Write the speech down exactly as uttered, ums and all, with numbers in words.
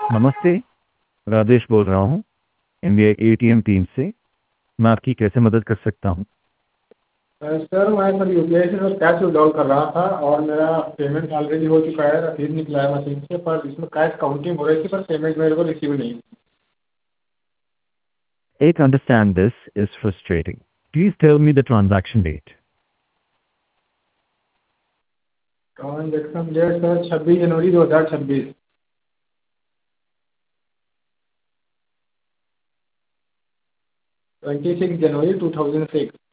नमस्ते। राजेश बोल रहा हूँ इंडिया एटीएम टीम से। मैं आपकी कैसे मदद कर सकता हूँ? सर मैं सर यूपीआई से सर कैश विड्रॉल कर रहा था और मेरा पेमेंट ऑलरेडी हो चुका है, रसीद निकला है मशीन से, पर इसमें कैश काउंटिंग हो रही थी पर पेमेंट मेरे को रिसीव नहीं हुई। I understand this is frustrating. Please tell me the transaction date. Transaction date sir छब्बीस जनवरी दो हज़ार छब्बीस। Twenty six January two thousand six.